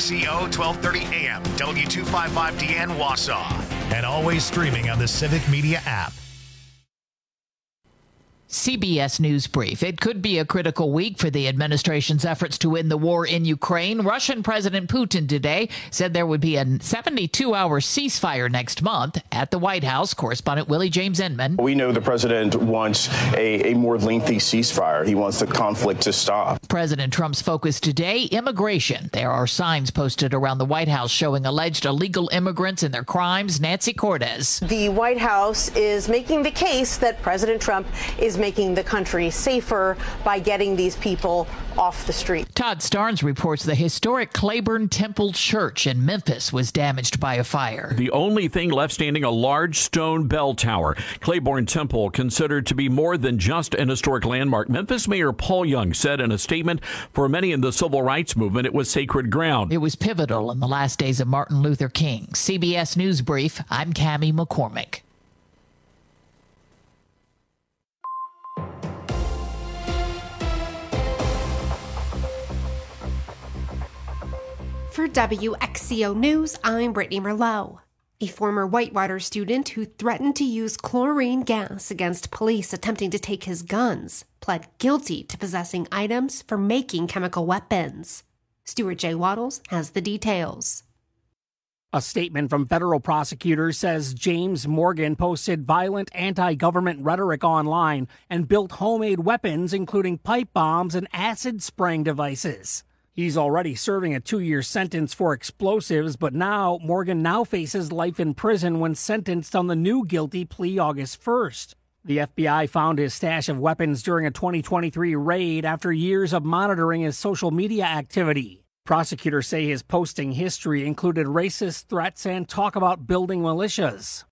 WXCO 1230 AM, W255DN Wausau. And always streaming on the Civic Media app. CBS News Brief. It could be a critical week for the administration's efforts to win the war in Ukraine. Russian President Putin today said there would be a 72-hour ceasefire next month. At the White House, correspondent Willie James Inman. We know the president wants a more lengthy ceasefire. He wants the conflict to stop. President Trump's focus today, immigration. There are signs posted around the White House showing alleged illegal immigrants and their crimes. Nancy Cortez. The White House is making the case that President Trump is making the country safer by getting these people off the street. Todd Starnes reports the historic Claiborne Temple Church in Memphis was damaged by a fire. The only thing left standing, a large stone bell tower. Claiborne Temple, considered to be more than just an historic landmark. Memphis Mayor Paul Young said in a statement, for many in the civil rights movement, it was sacred ground. It was pivotal in the last days of Martin Luther King. CBS News Brief, I'm Cammie McCormick. For WXCO News, I'm Brittany Merlot. A former Whitewater student who threatened to use chlorine gas against police attempting to take his guns pled guilty to possessing items for making chemical weapons. Stuart J. Waddles has the details. A statement from federal prosecutors says James Morgan posted violent anti-government rhetoric online and built homemade weapons, including pipe bombs and acid-spraying devices. He's already serving a 2-year sentence for explosives, but Morgan now faces life in prison when sentenced on the new guilty plea August 1st. The FBI found his stash of weapons during a 2023 raid after years of monitoring his social media activity. Prosecutors say his posting history included racist threats and talk about building militias.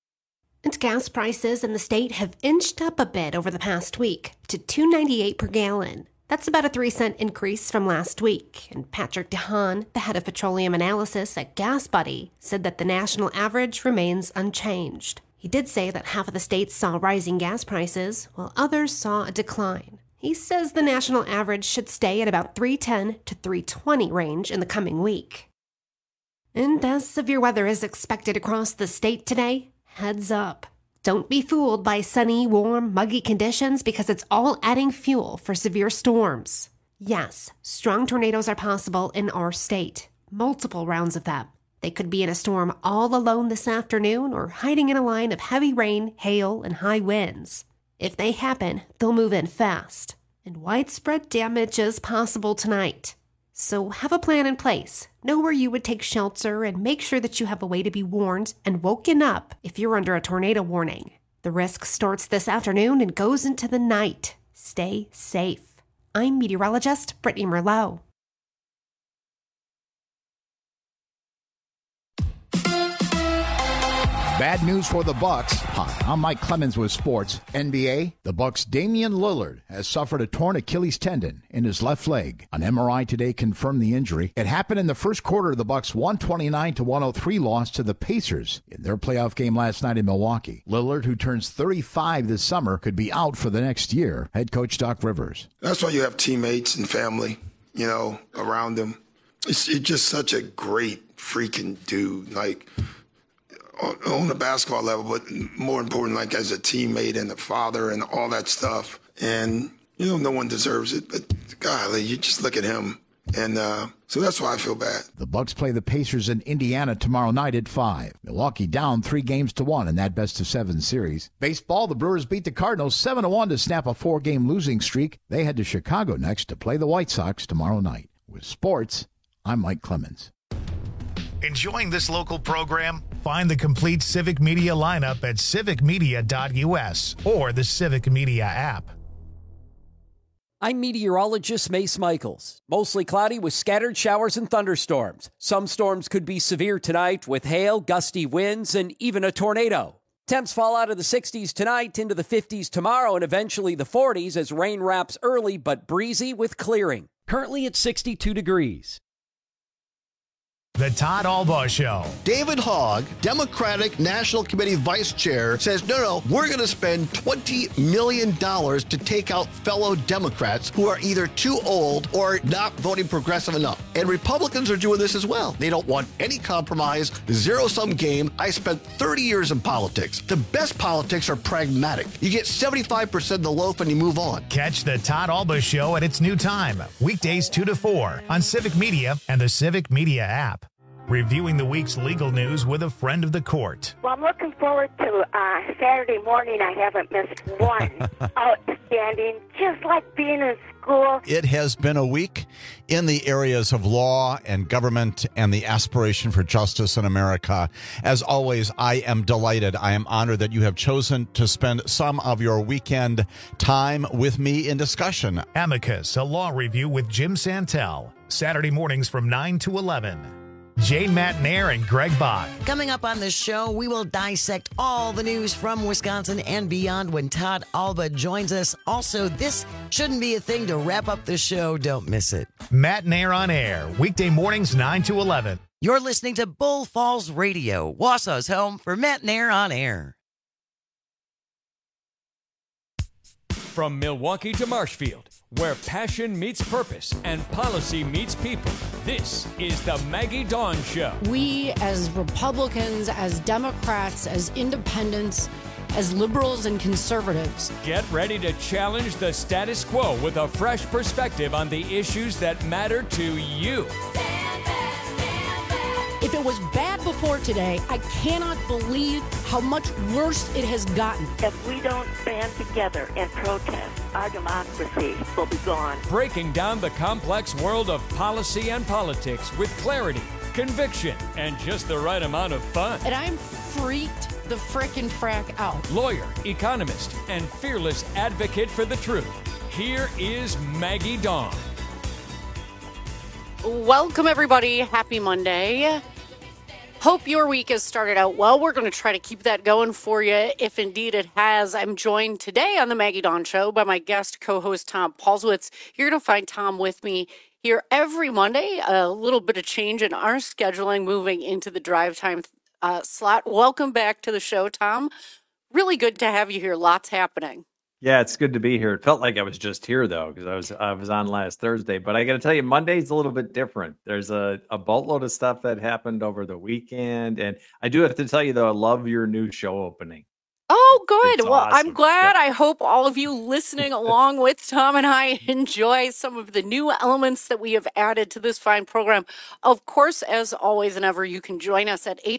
And gas prices in the state have inched up a bit over the past week to $2.98 per gallon. That's about a 3-cent increase from last week. And Patrick DeHaan, the head of petroleum analysis at GasBuddy, said that the national average remains unchanged. He did say that half of the states saw rising gas prices, while others saw a decline. He says the national average should stay at about $3.10 to $3.20 range in the coming week. And as severe weather is expected across the state today, heads up. Don't be fooled by sunny, warm, muggy conditions because it's all adding fuel for severe storms. Yes, strong tornadoes are possible in our state. Multiple rounds of them. They could be in a storm all alone this afternoon or hiding in a line of heavy rain, hail, and high winds. If they happen, they'll move in fast. And widespread damage is possible tonight. So have a plan in place. Know where you would take shelter and make sure that you have a way to be warned and woken up if you're under a tornado warning. The risk starts this afternoon and goes into the night. Stay safe. I'm meteorologist Brittany Merlot. Bad news for the Bucks. Hi, I'm Mike Clemens with sports. NBA, the Bucks' Damian Lillard has suffered a torn Achilles tendon in his left leg. An MRI today confirmed the injury. It happened in the first quarter of the Bucks' 129-103 loss to the Pacers in their playoff game last night in Milwaukee. Lillard, who turns 35 this summer, could be out for the next year. Head coach Doc Rivers. That's why you have teammates and family, around him. It's just such a great freaking dude. Like, on the basketball level, but more important, like as a teammate and a father and all that stuff. And, no one deserves it, but golly, you just look at him. And so that's why I feel bad. The Bucks play the Pacers in Indiana tomorrow night at 5. Milwaukee down 3-1 in that best-of-7 series. Baseball, the Brewers beat the Cardinals 7-1 to snap a 4-game losing streak. They head to Chicago next to play the White Sox tomorrow night. With sports, I'm Mike Clemens. Enjoying this local program? Find the complete Civic Media lineup at civicmedia.us or the Civic Media app. I'm meteorologist Mace Michaels. Mostly cloudy with scattered showers and thunderstorms. Some storms could be severe tonight with hail, gusty winds, and even a tornado. Temps fall out of the 60s tonight into the 50s tomorrow and eventually the 40s as rain wraps early but breezy with clearing. Currently at 62 degrees. The Todd Albaugh Show. David Hogg, Democratic National Committee Vice Chair, says, no, we're going to spend $20 million to take out fellow Democrats who are either too old or not voting progressive enough. And Republicans are doing this as well. They don't want any compromise, zero-sum game. I spent 30 years in politics. The best politics are pragmatic. You get 75% of the loaf and you move on. Catch the Todd Albaugh Show at its new time, weekdays 2 to 4 on Civic Media and the Civic Media app. Reviewing the week's legal news with a friend of the court. Well, I'm looking forward to Saturday morning. I haven't missed one. Outstanding, just like being in school. It has been a week in the areas of law and government and the aspiration for justice in America. As always, I am delighted. I am honored that you have chosen to spend some of your weekend time with me in discussion. Amicus, a law review with Jim Santel. Saturday mornings from 9 to 11. Jane Matnair and Greg Bach. Coming up on the show, we will dissect all the news from Wisconsin and beyond when Todd Albaugh joins us. Also, this shouldn't be a thing to wrap up the show. Don't miss it. Matnair on air, weekday mornings 9 to 11. You're listening to Bull Falls Radio, Wausau's home for Matnair on air. From Milwaukee to Marshfield, where passion meets purpose and policy meets people, this is the Maggie Dawn Show. We, as Republicans, as Democrats, as independents, as liberals and conservatives, get ready to challenge the status quo with a fresh perspective on the issues that matter to you. If it was bad before today, I cannot believe how much worse it has gotten. If we don't band together and protest, our democracy will be gone. Breaking down the complex world of policy and politics with clarity, conviction, and just the right amount of fun. And I'm freaked the frickin' frack out. Lawyer, economist, and fearless advocate for the truth. Here is Maggie Dawn. Welcome, everybody. Happy Monday. Hope your week has started out well. We're going to try to keep that going for you, if indeed it has. I'm joined today on the Maggie Dawn Show by my guest co-host, Tom Paulswitz. You're going to find Tom with me here every Monday. A little bit of change in our scheduling moving into the drive time slot. Welcome back to the show, Tom. Really good to have you here. Lots happening. Yeah, it's good to be here. It felt like I was just here though, because I was on last Thursday. But I got to tell you, Monday's a little bit different. There's a boatload of stuff that happened over the weekend, and I do have to tell you though, I love your new show opening. Oh, good. Well, awesome. I'm glad. Yeah. I hope all of you listening along with Tom and I enjoy some of the new elements that we have added to this fine program. Of course, as always and ever, you can join us at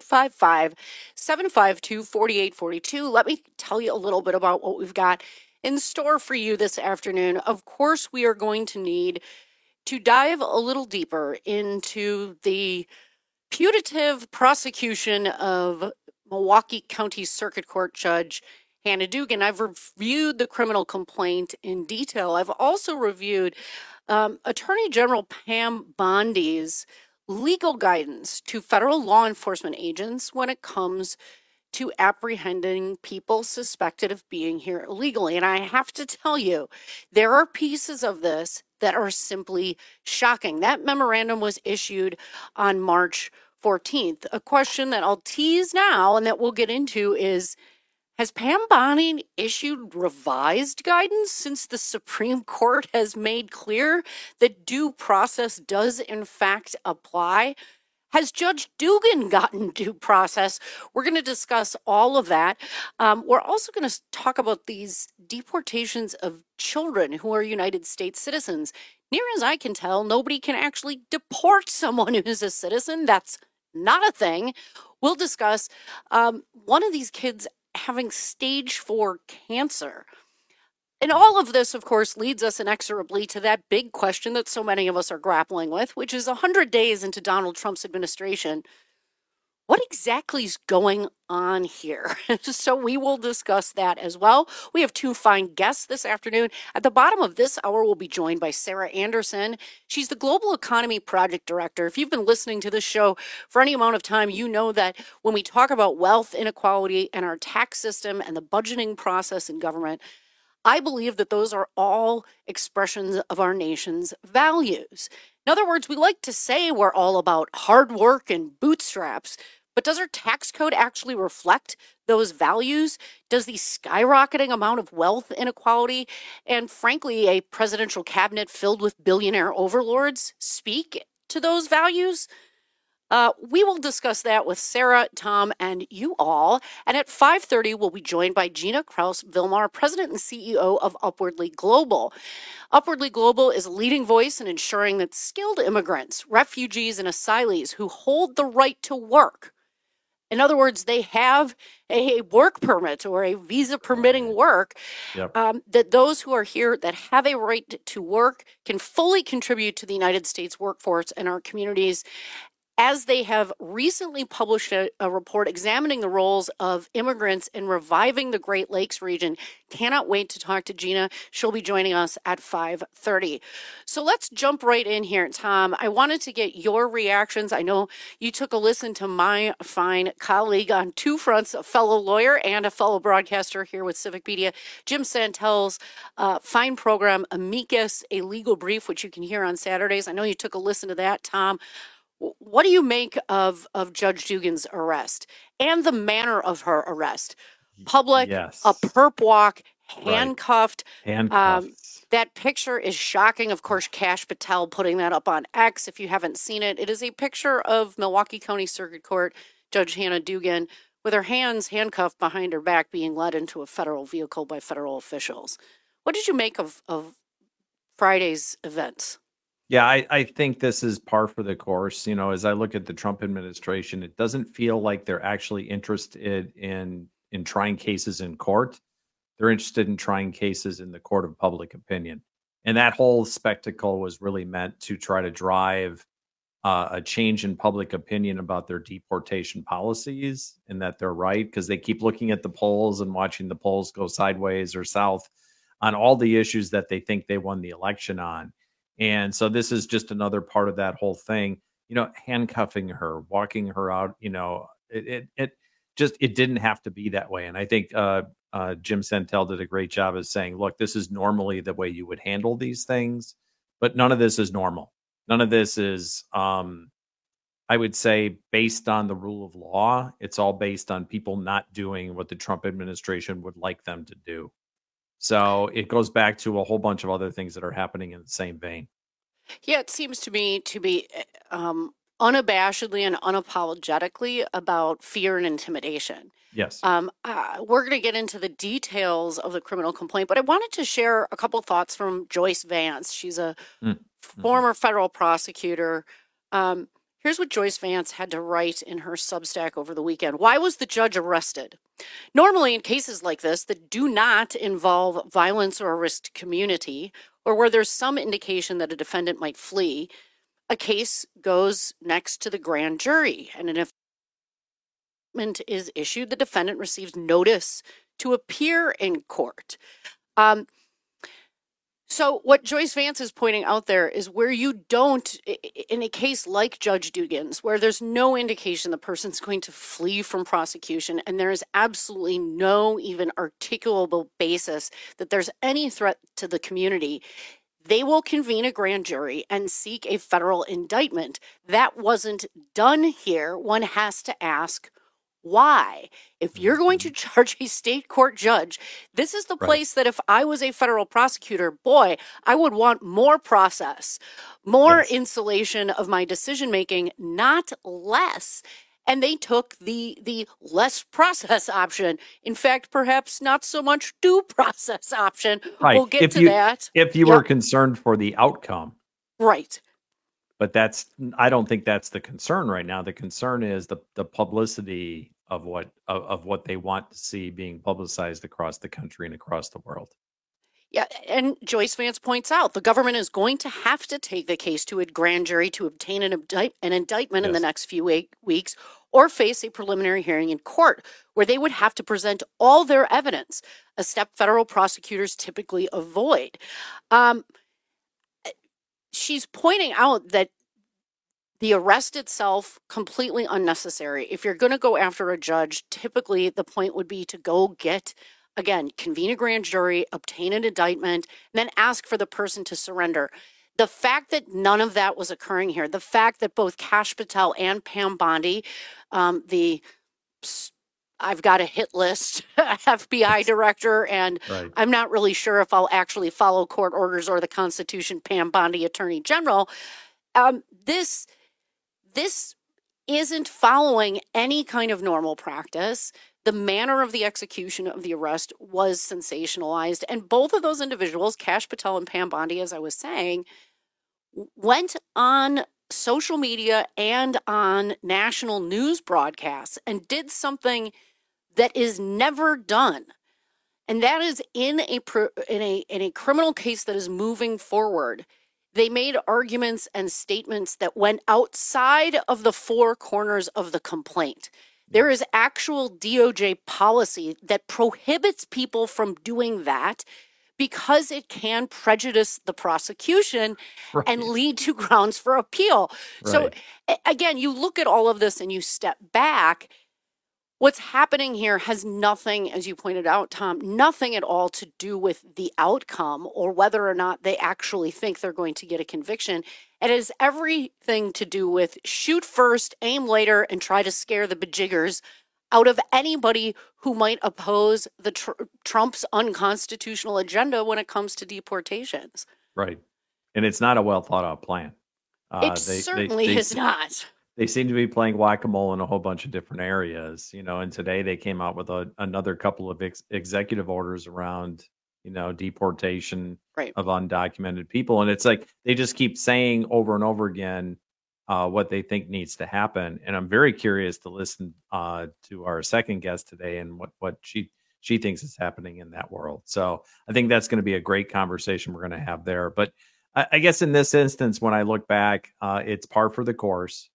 855-752-4842. Let me tell you a little bit about what we've got in store for you this afternoon. Of course, we are going to need to dive a little deeper into the putative prosecution of Milwaukee County Circuit Court Judge Hannah Dugan. I've reviewed the criminal complaint in detail. I've also reviewed Attorney General Pam Bondi's legal guidance to federal law enforcement agents when it comes to apprehending people suspected of being here illegally. And I have to tell you, there are pieces of this that are simply shocking. That memorandum was issued on March 14th. A question that I'll tease now and that we'll get into is, has Pam Bondi issued revised guidance since the Supreme Court has made clear that due process does in fact apply? Has Judge Dugan gotten due process? We're going to discuss all of that. We're also going to talk about these deportations of children who are United States citizens. Near as I can tell, nobody can actually deport someone who is a citizen. That's not a thing. We'll discuss one of these kids having stage 4 cancer. And all of this, of course, leads us inexorably to that big question that so many of us are grappling with, which is 100 days into Donald Trump's administration. What exactly is going on here? So we will discuss that as well. We have two fine guests this afternoon. At the bottom of this hour, we'll be joined by Sarah Anderson. She's the Global Economy Project Director. If you've been listening to this show for any amount of time, you know that when we talk about wealth inequality and our tax system and the budgeting process in government, I believe that those are all expressions of our nation's values. In other words, we like to say we're all about hard work and bootstraps, but does our tax code actually reflect those values? Does the skyrocketing amount of wealth inequality and, frankly, a presidential cabinet filled with billionaire overlords speak to those values? We will discuss that with Sarah, Tom, and you all. And at 5:30, we'll be joined by Gina Kraus-Vilmar, President and CEO of Upwardly Global. Upwardly Global is a leading voice in ensuring that skilled immigrants, refugees, and asylees who hold the right to work, in other words, they have a work permit or a visa permitting work, that those who are here that have a right to work can fully contribute to the United States workforce and our communities, as they have recently published a report examining the roles of immigrants in reviving the Great Lakes region. Cannot wait to talk to Gina. She'll be joining us at 5:30. So let's jump right in here. Tom, I wanted to get your reactions. I know you took a listen to my fine colleague on two fronts, a fellow lawyer and a fellow broadcaster here with Civic Media, Jim Santel's fine program, Amicus, a legal brief, which you can hear on Saturdays. I know you took a listen to that, Tom. What do you make of Judge Dugan's arrest and the manner of her arrest? Public, a perp walk, handcuffed. That picture is shocking. Of course, Kash Patel putting that up on X. If you haven't seen it, it is a picture of Milwaukee County Circuit Court Judge Hannah Dugan with her hands handcuffed behind her back being led into a federal vehicle by federal officials. What did you make of Friday's events? Yeah, I think this is par for the course. You know, as I look at the Trump administration, it doesn't feel like they're actually interested in trying cases in court. They're interested in trying cases in the court of public opinion. And that whole spectacle was really meant to try to drive a change in public opinion about their deportation policies and that they're right, because they keep looking at the polls and watching the polls go sideways or south on all the issues that they think they won the election on. And so this is just another part of that whole thing, you know, handcuffing her, walking her out, you know, it didn't have to be that way. And I think Jim Santel did a great job of saying, look, this is normally the way you would handle these things, but none of this is normal. None of this is, I would say, based on the rule of law. It's all based on people not doing what the Trump administration would like them to do. So it goes back to a whole bunch of other things that are happening in the same vein. Yeah, it seems to me to be unabashedly and unapologetically about fear and intimidation. Yes. We're going to get into the details of the criminal complaint, but I wanted to share a couple thoughts from Joyce Vance. She's a former federal prosecutor. Here's what Joyce Vance had to write in her Substack over the weekend. Why was the judge arrested? Normally, in cases like this that do not involve violence or a risked community, or where there's some indication that a defendant might flee, a case goes next to the grand jury, and an indictment is issued. The defendant receives notice to appear in court. So what Joyce Vance is pointing out there is where you don't, in a case like Judge Dugan's, where there's no indication the person's going to flee from prosecution, and there is absolutely no even articulable basis that there's any threat to the community, they will convene a grand jury and seek a federal indictment. That wasn't done here. One has to ask, why? If you're going to charge a state court judge, this is the place that if I was a federal prosecutor, boy, I would want more process, more insulation of my decision making, not less. And they took the less process option. In fact, perhaps not so much due process option. Right. We'll get to that. If you were concerned for the outcome. Right. But I don't think that's the concern right now. The concern is the publicity of what they want to see being publicized across the country and across the world. Yeah, and Joyce Vance points out the government is going to have to take the case to a grand jury to obtain an indictment in the next few weeks, or face a preliminary hearing in court where they would have to present all their evidence, a step federal prosecutors typically avoid. She's pointing out that the arrest itself, completely unnecessary. If you're going to go after a judge, typically the point would be to go get, again, convene a grand jury, obtain an indictment, and then ask for the person to surrender. the fact that none of that was occurring here, the fact that both Kash Patel and Pam Bondi, I've got a hit list FBI director, and right. I'm not really sure if I'll actually follow court orders or the Constitution, Pam Bondi, Attorney General. This isn't following any kind of normal practice. The manner of the execution of the arrest was sensationalized. And both of those individuals, Kash Patel and Pam Bondi, as I was saying, went on social media and on national news broadcasts and did something that is never done. And that is in a criminal case that is moving forward. They made arguments and statements that went outside of the four corners of the complaint. There is actual DOJ policy that prohibits people from doing that because it can prejudice the prosecution and lead to grounds for appeal. Right. So again, you look at all of this and you step back. What's happening here has nothing, as you pointed out, Tom, nothing at all to do with the outcome or whether or not they actually think they're going to get a conviction. It has everything to do with shoot first, aim later, and try to scare the bejiggers out of anybody who might oppose the Trump's unconstitutional agenda when it comes to deportations. Right. And it's not a well thought out plan. It certainly is not. They seem to be playing whack-a-mole in a whole bunch of different areas, and today they came out with another couple of executive orders around, deportation of undocumented people. And it's like they just keep saying over and over again what they think needs to happen. And I'm very curious to listen to our second guest today and what she thinks is happening in that world. So I think that's going to be a great conversation we're going to have there. But I guess in this instance, when I look back, it's par for the course.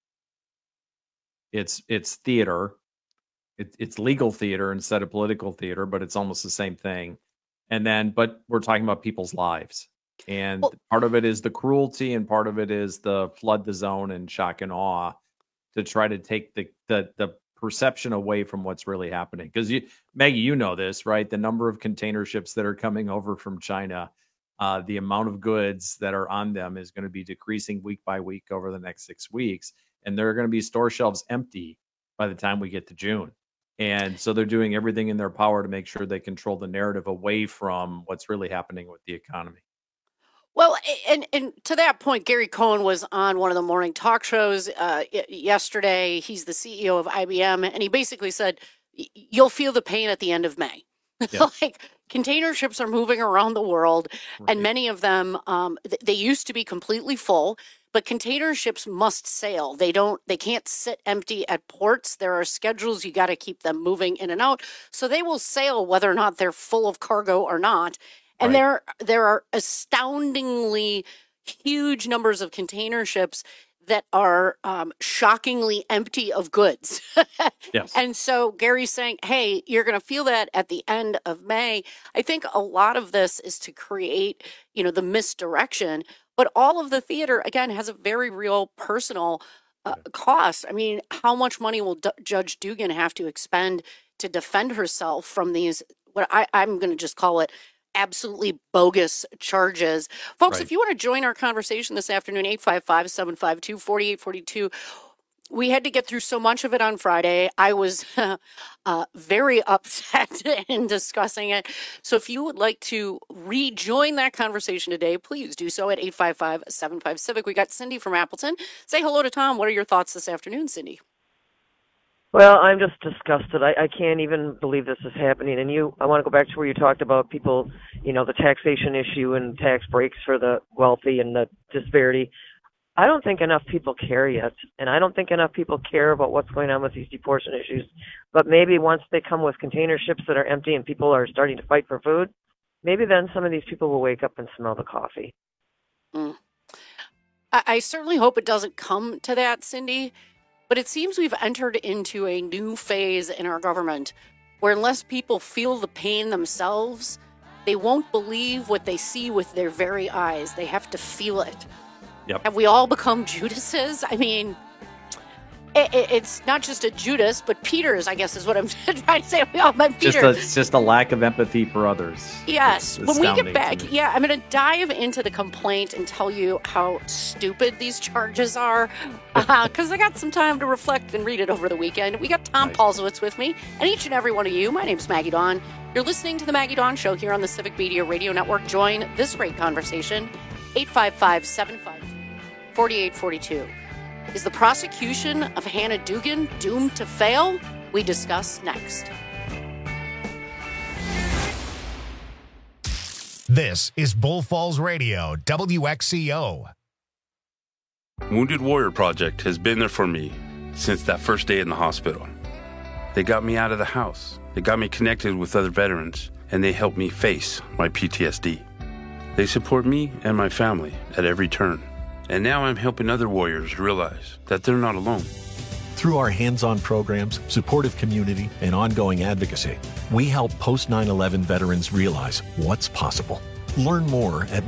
It's theater. It's legal theater instead of political theater, but it's almost the same thing. But we're talking about people's lives. And part of it is the cruelty and part of it is the flood the zone and shock and awe to try to take the perception away from what's really happening. Because Maggie, you know this, right? The number of container ships that are coming over from China, the amount of goods that are on them is going to be decreasing week by week over the next 6 weeks. And there are going to be store shelves empty by the time we get to June. And so they're doing everything in their power to make sure they control the narrative away from what's really happening with the economy. Well, and to that point, Gary Cohn was on one of the morning talk shows yesterday. He's the CEO of IBM, and he basically said, you'll feel the pain at the end of May. Yeah. Like container ships are moving around the world, and many of them, they used to be completely full. But container ships must sail. They can't sit empty at ports. There are schedules. You got to keep them moving in and out. So they will sail whether or not they're full of cargo or not. And there are astoundingly huge numbers of container ships that are shockingly empty of goods. Yes. And so Gary's saying, hey, you're going to feel that at the end of May. I think a lot of this is to create, the misdirection. But all of the theater, again, has a very real personal cost. I mean, how much money will Judge Dugan have to expend to defend herself from these, what I'm going to just call it, absolutely bogus charges? Folks, if you want to join our conversation this afternoon, 855-752-4842. We had to get through so much of it on Friday. I was very upset in discussing it. So if you would like to rejoin that conversation today, please do so at 855-75-CIVIC. We got Cindy from Appleton. Say hello to Tom. What are your thoughts this afternoon, Cindy? Well, I'm just disgusted. I can't even believe this is happening. And I want to go back to where you talked about people, the taxation issue and tax breaks for the wealthy and the disparity. I don't think enough people care yet, and I don't think enough people care about what's going on with these deportation issues. But maybe once they come with container ships that are empty and people are starting to fight for food, maybe then some of these people will wake up and smell the coffee. I certainly hope it doesn't come to that, Cindy, but it seems we've entered into a new phase in our government where unless people feel the pain themselves, they won't believe what they see with their very eyes. They have to feel it. Yep. Have we all become Judases? I mean, It's not just a Judas, but Peter's, I guess is what I'm trying to say. We all met Peter. It's just a lack of empathy for others. Yes. It's when we get back, to me. I'm going to dive into the complaint and tell you how stupid these charges are, because I got some time to reflect and read it over the weekend. We got Tom Paulsowitz with me, and each and every one of you. My name's Maggie Dawn. You're listening to the Maggie Dawn Show here on the Civic Media Radio Network. Join this great conversation, 855-752-4842. Is the prosecution of Hannah Duggan doomed to fail? We discuss next. This is Bull Falls Radio, WXCO. Wounded Warrior Project has been there for me since that first day in the hospital. They got me out of the house. They got me connected with other veterans, and they helped me face my PTSD. They support me and my family at every turn. And now I'm helping other warriors realize that they're not alone. Through our hands-on programs, supportive community, and ongoing advocacy, we help post-9/11 veterans realize what's possible. Learn more at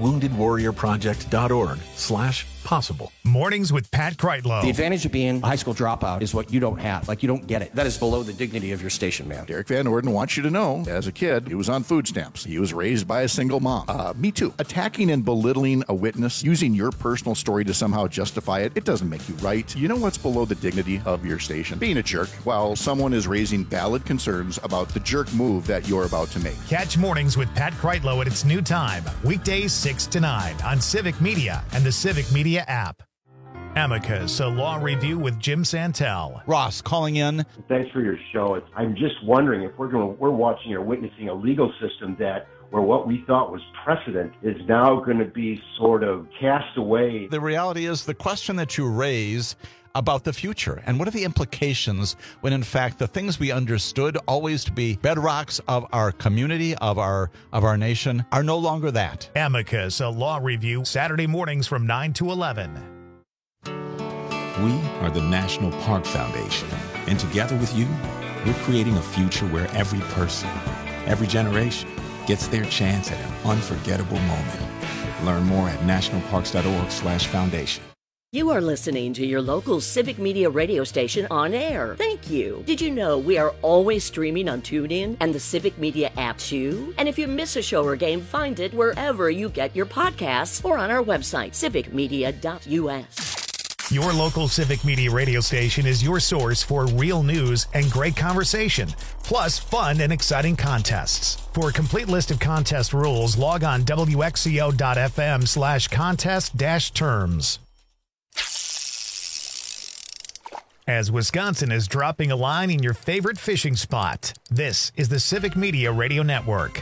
woundedwarriorproject.org/possible. Mornings with Pat Kreitlow. The advantage of being a high school dropout is what you don't have. Like, you don't get it. That is below the dignity of your station man. Derek Van Orden wants you to know, as a kid, he was on food stamps. He was raised by a single mom. Me too. Attacking and belittling a witness, using your personal story to somehow justify it, it doesn't make you right. You know what's below the dignity of your station? Being a jerk while someone is raising valid concerns about the jerk move that you're about to make. Catch Mornings with Pat Kreitlow at its new time, weekdays 6 to 9 on Civic Media and the Civic Media app. Amicus, a law review with Jim Santel. Ross calling in. Thanks for your show. I'm just wondering if we're watching or witnessing a legal system where what we thought was precedent is now going to be sort of cast away. The reality is the question that you raise about the future and what are the implications when in fact the things we understood always to be bedrocks of our community, of our nation, are no longer that. Amicus, a law review, Saturday mornings from 9 to 11. We are the National Park Foundation, and together with you, we're creating a future where every person, every generation gets their chance at an unforgettable moment. Learn more at nationalparks.org/foundation. You are listening to your local Civic Media radio station on air. Thank you. Did you know we are always streaming on TuneIn and the Civic Media app too? And if you miss a show or game, find it wherever you get your podcasts or on our website, civicmedia.us. Your local Civic Media radio station is your source for real news and great conversation, plus fun and exciting contests. For a complete list of contest rules, log on wxco.fm/contest-terms. As Wisconsin is dropping a line in your favorite fishing spot, this is the Civic Media Radio Network.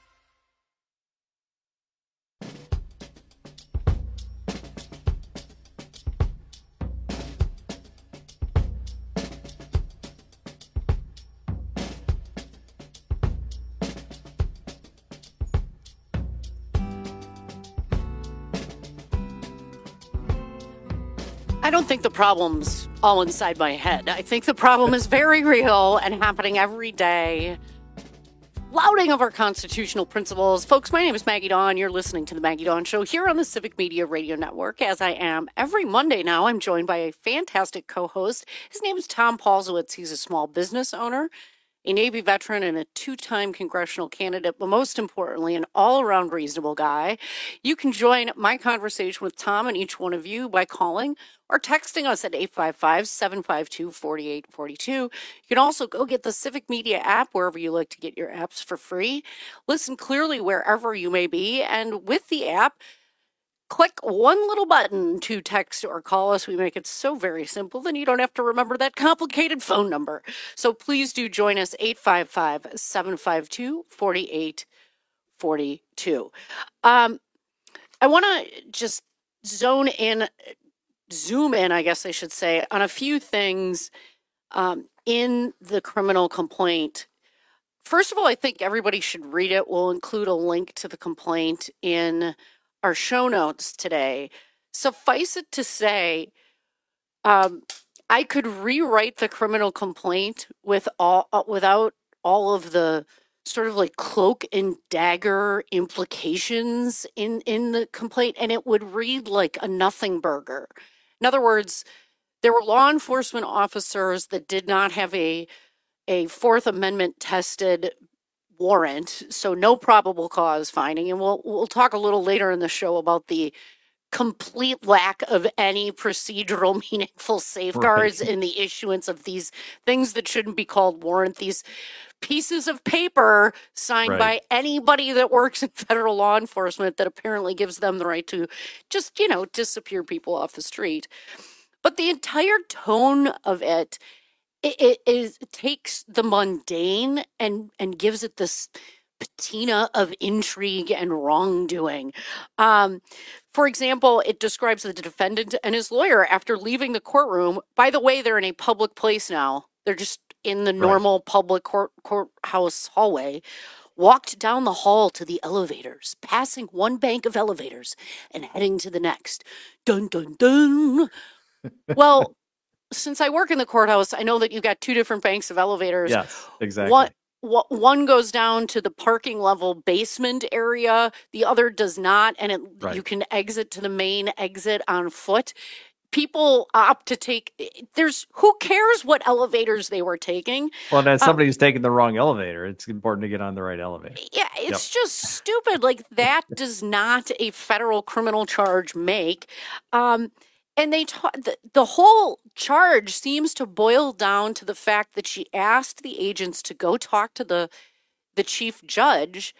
I don't think the problem's all inside my head. I think the problem is very real and happening every day. Flouting of our constitutional principles. Folks, my name is Maggie Dawn. You're listening to the Maggie Dawn Show here on the Civic Media Radio Network. As I am every Monday now, I'm joined by a fantastic co-host. His name is Tom Paulsowitz. He's a small business owner, a Navy veteran, and a two-time congressional candidate, but most importantly, an all-around reasonable guy. You can join my conversation with Tom and each one of you by calling or texting us at 855-752-4842. You can also go get the Civic Media app wherever you like to get your apps for free. Listen clearly wherever you may be, and with the app, click one little button to text or call us. We make it so very simple, then you don't have to remember that complicated phone number. So please do join us, 855-752-4842. I want to just zoom in, I guess I should say, on a few things in the criminal complaint. First of all, I think everybody should read it. We'll include a link to the complaint in our show notes today. Suffice it to say, I could rewrite the criminal complaint without all of the sort of like cloak and dagger implications in the complaint, and it would read like a nothing burger. In other words, There were law enforcement officers that did not have a Fourth Amendment tested warrant, so no probable cause finding. And we'll talk a little later in the show about the complete lack of any procedural meaningful safeguards in the issuance of these things that shouldn't be called warrant, these pieces of paper signed by anybody that works in federal law enforcement that apparently gives them the right to just, disappear people off the street. But the entire tone of it takes the mundane and gives it this patina of intrigue and wrongdoing. For example, it describes the defendant and his lawyer after leaving the courtroom. By the way, they're in a public place now. They're just in the normal public courthouse hallway. Walked down the hall to the elevators, passing one bank of elevators and heading to the next. Dun, dun, dun. Well, since I work in the courthouse, I know that you've got two different banks of elevators. Yes, exactly. One goes down to the parking level basement area. The other does not. And you can exit to the main exit on foot. People opt to take, who cares what elevators they were taking? Well, then somebody who's taking the wrong elevator. It's important to get on the right elevator. Yeah, it's just stupid. Like, that does not a federal criminal charge make. And the whole charge seems to boil down to the fact that she asked the agents to go talk to the chief judge,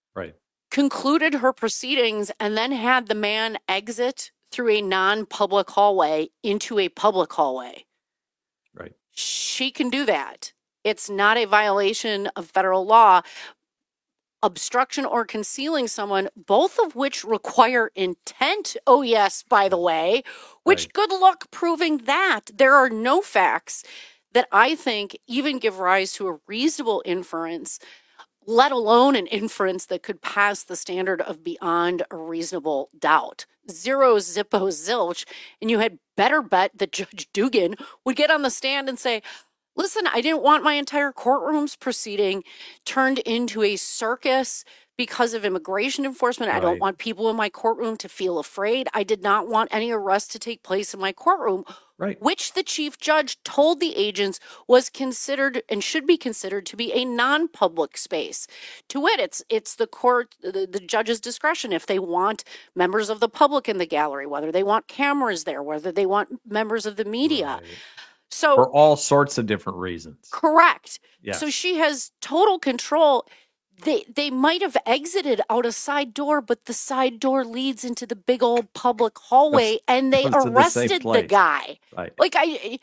concluded her proceedings, and then had the man exit through a non-public hallway into a public hallway. Right. She can do that. It's not a violation of federal law. Obstruction or concealing someone, both of which require intent. Oh, yes, by the way, which good luck proving that. There are no facts that I think even give rise to a reasonable inference, let alone an inference that could pass the standard of beyond a reasonable doubt. Zero zippo zilch. And you had better bet that Judge Dugan would get on the stand and say, listen, I didn't want my entire courtroom's proceeding turned into a circus because of immigration enforcement. I don't want people in my courtroom to feel afraid. I did not want any arrests to take place in my courtroom, which the chief judge told the agents was considered and should be considered to be a non-public space. To wit, it's the court, the judge's discretion if they want members of the public in the gallery, whether they want cameras there, whether they want members of the media. So, for all sorts of different reasons. Correct. Yes. So she has total control. They might have exited out a side door, but the side door leads into the big old public hallway, and they arrested the guy. Right. Like,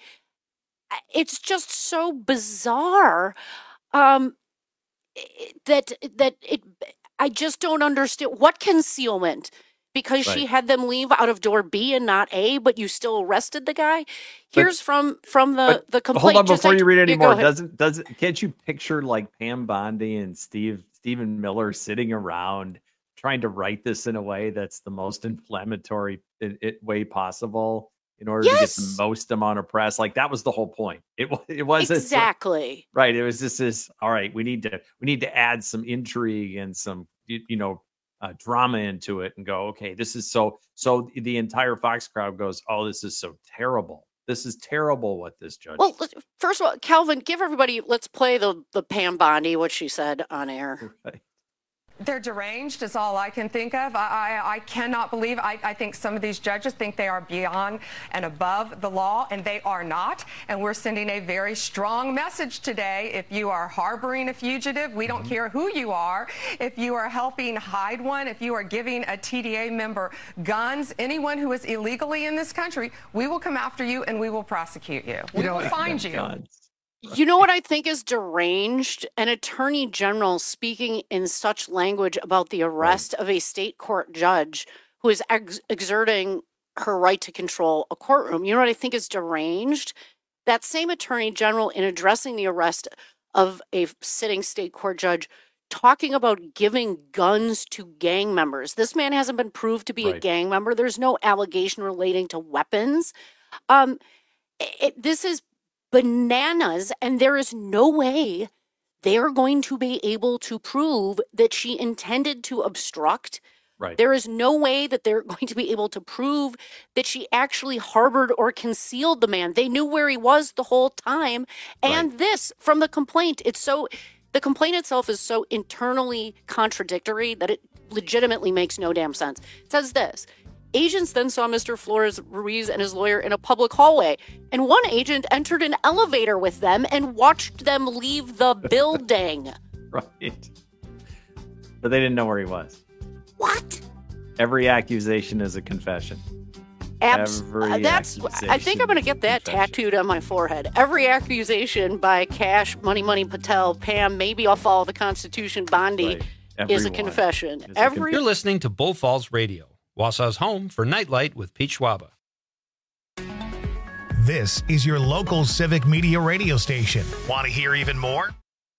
it's just so bizarre that I just don't understand what concealment. Because she had them leave out of door B and not A, but you still arrested the guy. Here's from the complaint. Hold on, before you read any more, can't you picture like Pam Bondi and Stephen Miller sitting around trying to write this in a way that's the most inflammatory way possible in order to get the most amount of press? Like, that was the whole point. It wasn't exactly right. It was just this. All right, we need to add some intrigue and some drama into it and go, okay, this is so the entire Fox crowd goes, oh, this is so terrible. This is terrible what this judge. Well, first of all, Calvin, give everybody, let's play the Pam Bondi, what she said on air. Right. They're deranged is all I can think of. I cannot believe. I think some of these judges think they are beyond and above the law, and they are not. And we're sending a very strong message today. If you are harboring a fugitive, we don't care who you are. If you are helping hide one, if you are giving a TDA member guns, anyone who is illegally in this country, we will come after you and we will prosecute you. We will find you. You know what I think is deranged? An attorney general speaking in such language about the arrest of a state court judge who is exerting her right to control a courtroom. You know what I think is deranged? That same attorney general, in addressing the arrest of a sitting state court judge, talking about giving guns to gang members. This man hasn't been proved to be a gang member. There's no allegation relating to weapons. This is bananas, and there is no way they are going to be able to prove that she intended to obstruct Right. There is no way that they're going to be able to prove that she actually harbored or concealed the man. They knew where he was the whole time. And this, from the complaint, the complaint itself is so internally contradictory that it legitimately makes no damn sense. It says this: agents then saw Mr. Flores Ruiz and his lawyer in a public hallway, and one agent entered an elevator with them and watched them leave the building. Right. But they didn't know where he was. What? Every accusation is a confession. I think I'm going to get that tattooed on my forehead. Every accusation by Cash, Money Patel, Pam, maybe I'll follow the Constitution, Bondi, is a confession. You're listening to Bull Falls Radio, Wausau's home for Nightlight with Pete Schwaba. This is your local civic media radio station. Want to hear even more?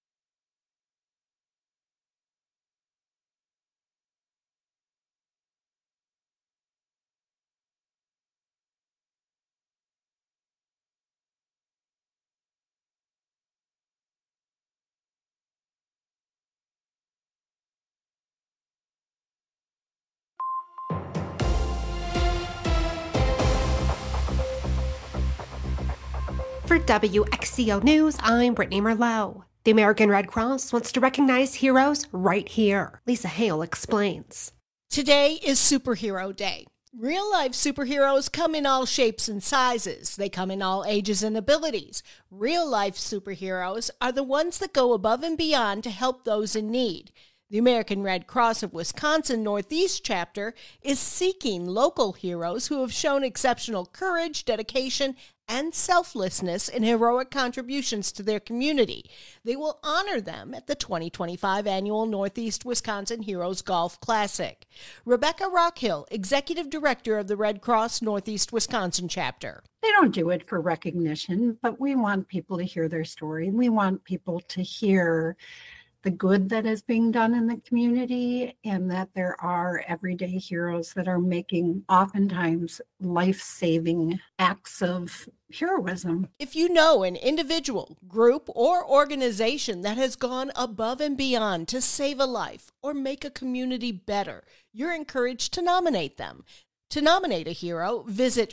For WXCO News, I'm Brittany Merlot. The American Red Cross wants to recognize heroes right here. Lisa Hale explains. Today is Superhero Day. Real-life superheroes come in all shapes and sizes. They come in all ages and abilities. Real-life superheroes are the ones that go above and beyond to help those in need. The American Red Cross of Wisconsin Northeast Chapter is seeking local heroes who have shown exceptional courage, dedication, and selflessness in heroic contributions to their community. They will honor them at the 2025 annual Northeast Wisconsin Heroes Golf Classic. Rebecca Rockhill, Executive Director of the Red Cross Northeast Wisconsin Chapter. They don't do it for recognition, but we want people to hear their story. We want people to hear the good that is being done in the community, and that there are everyday heroes that are making oftentimes life-saving acts of heroism. If you know an individual, group, or organization that has gone above and beyond to save a life or make a community better, you're encouraged to nominate them. To nominate a hero, visit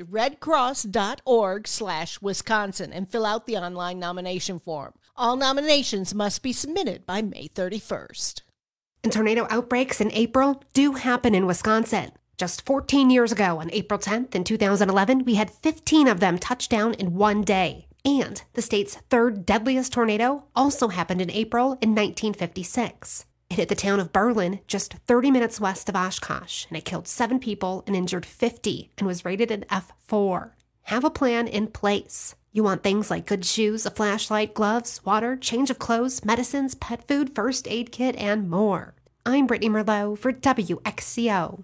redcross.org/Wisconsin and fill out the online nomination form. All nominations must be submitted by May 31st. And tornado outbreaks in April do happen in Wisconsin. Just 14 years ago, on April 10th in 2011, we had 15 of them touch down in one day. And the state's third deadliest tornado also happened in April in 1956. It hit the town of Berlin, just 30 minutes west of Oshkosh, and it killed 7 people and injured 50 and was rated an F4. Have a plan in place. You want things like good shoes, a flashlight, gloves, water, change of clothes, medicines, pet food, first aid kit, and more. I'm Brittany Merlot for WXCO.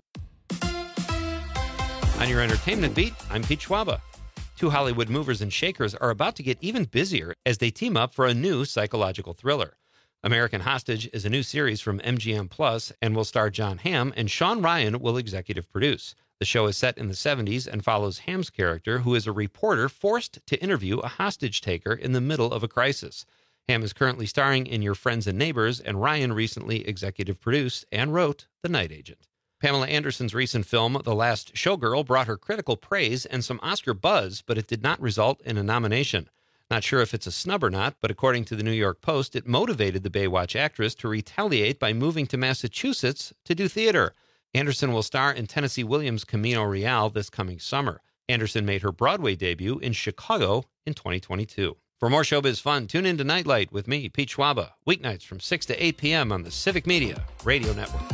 On your entertainment beat, I'm Pete Schwaba. 2 Hollywood movers and shakers are about to get even busier as they team up for a new psychological thriller. American Hostage is a new series from MGM Plus and will star Jon Hamm, and Sean Ryan will executive produce. The show is set in the 70s and follows Hamm's character, who is a reporter forced to interview a hostage taker in the middle of a crisis. Hamm is currently starring in Your Friends and Neighbors, and Ryan recently executive produced and wrote The Night Agent. Pamela Anderson's recent film, The Last Showgirl, brought her critical praise and some Oscar buzz, but it did not result in a nomination. Not sure if it's a snub or not, but according to the New York Post, it motivated the Baywatch actress to retaliate by moving to Massachusetts to do theater. Anderson will star in Tennessee Williams' Camino Real this coming summer. Anderson made her Broadway debut in Chicago in 2022. For more showbiz fun, tune in to Nightlight with me, Pete Schwaba, weeknights from 6 to 8 p.m. on the Civic Media Radio Network.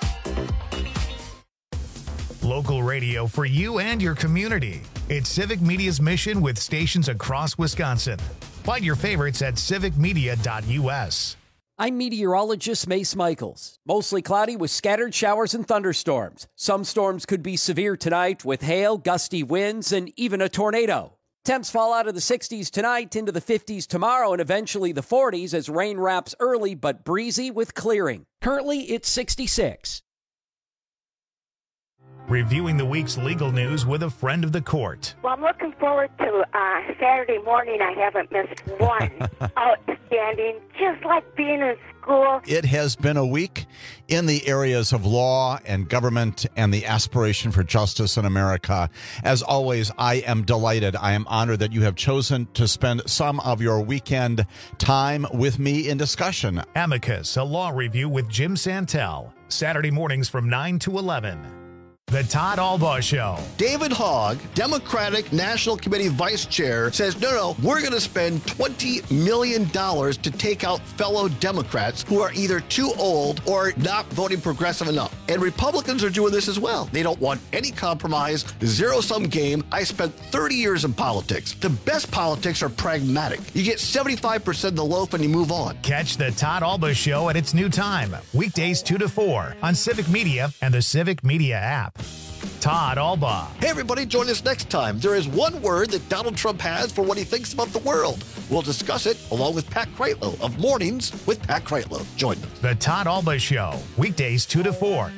Local radio for you and your community. It's Civic Media's mission with stations across Wisconsin. Find your favorites at civicmedia.us. I'm meteorologist Mace Michaels. Mostly cloudy with scattered showers and thunderstorms. Some storms could be severe tonight with hail, gusty winds, and even a tornado. Temps fall out of the 60s tonight into the 50s tomorrow and eventually the 40s as rain wraps early but breezy with clearing. Currently, it's 66. reviewing the week's legal news with a friend of the court. Well, I'm looking forward to Saturday morning. I haven't missed one. Outstanding, just like being in school. It has been a week in the areas of law and government and the aspiration for justice in America. As always, I am delighted. I am honored that you have chosen to spend some of your weekend time with me in discussion. Amicus, a law review with Jim Santel. Saturday mornings from 9 to 11. The Todd Albaugh Show. David Hogg, Democratic National Committee Vice Chair, says, no, we're going to spend $20 million to take out fellow Democrats who are either too old or not voting progressive enough. And Republicans are doing this as well. They don't want any compromise, zero-sum game. I spent 30 years in politics. The best politics are pragmatic. You get 75% of the loaf and you move on. Catch the Todd Albaugh Show at its new time, weekdays 2 to 4 on Civic Media and the Civic Media app. Todd Albaugh. Hey, everybody, join us next time. There is one word that Donald Trump has for what he thinks about the world. We'll discuss it along with Pat Kreitlow of Mornings with Pat Kreitlow. Join us. The Todd Albaugh Show, weekdays 2 to 4.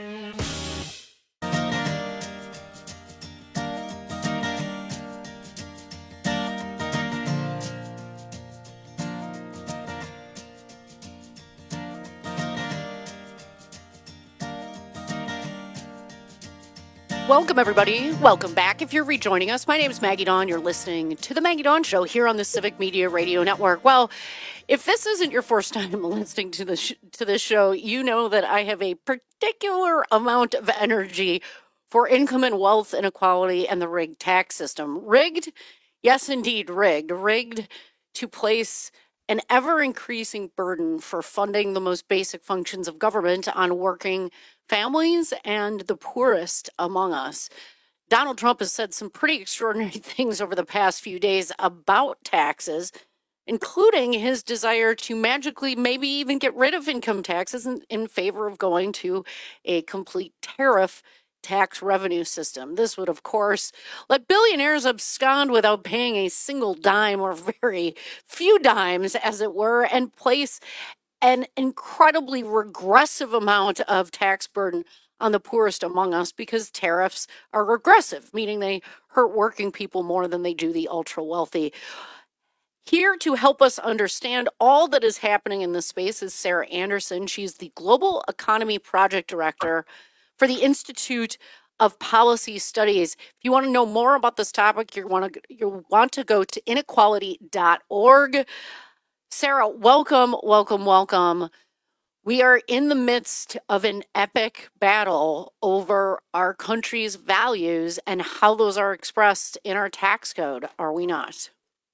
Welcome, everybody. Welcome back. If you're rejoining us, my name is Maggie Dawn. You're listening to The Maggie Dawn Show here on the Civic Media Radio Network. Well, if this isn't your first time listening to this show, you know that I have a particular amount of energy for income and wealth inequality and the rigged tax system. Rigged? Yes, indeed, rigged. Rigged to place an ever-increasing burden for funding the most basic functions of government on working families and the poorest among us. Donald Trump has said some pretty extraordinary things over the past few days about taxes, including his desire to magically maybe even get rid of income taxes in favor of going to a complete tariff tax revenue system. This would, of course, let billionaires abscond without paying a single dime or very few dimes, as it were, and place an incredibly regressive amount of tax burden on the poorest among us because tariffs are regressive, meaning they hurt working people more than they do the ultra wealthy. Here to help us understand all that is happening in this space is Sarah Anderson. She's the Global Economy Project Director for the Institute of Policy Studies. If you want to know more about this topic, you want to go to inequality.org. Sarah, welcome, welcome, welcome. We are in the midst of an epic battle over our country's values and how those are expressed in our tax code, are we not?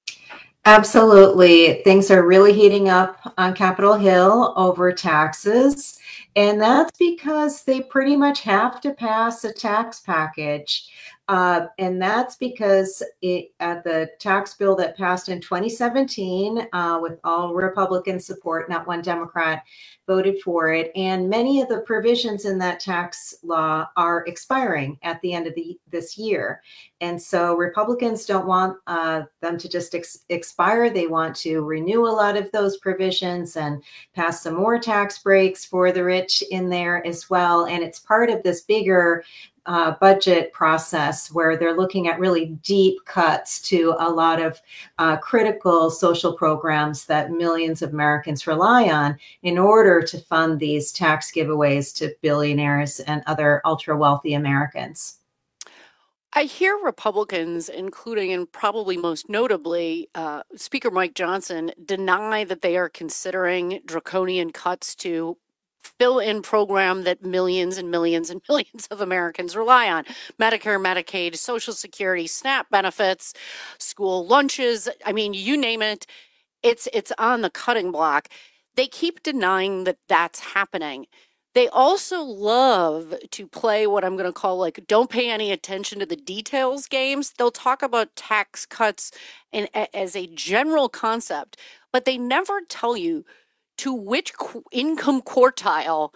Absolutely. Things are really heating up on Capitol Hill over taxes. And that's because they pretty much have to pass a tax package. And that's because the tax bill that passed in 2017 with all Republican support, not one Democrat voted for it. And many of the provisions in that tax law are expiring at the end of this year. And so Republicans don't want them to just expire. They want to renew a lot of those provisions and pass some more tax breaks for the rich in there as well. And it's part of this bigger budget process where they're looking at really deep cuts to a lot of critical social programs that millions of Americans rely on in order to fund these tax giveaways to billionaires and other ultra wealthy Americans. I hear Republicans, including and probably most notably Speaker Mike Johnson, deny that they are considering draconian cuts to fill-in program that millions and millions and millions of Americans rely on. Medicare, Medicaid, Social Security, SNAP benefits, school lunches. I mean, you name it, it's on the cutting block. They keep denying that that's happening. They also love to play what I'm going to call like don't pay any attention to the details games. They'll talk about tax cuts as a general concept, but they never tell you to which income quartile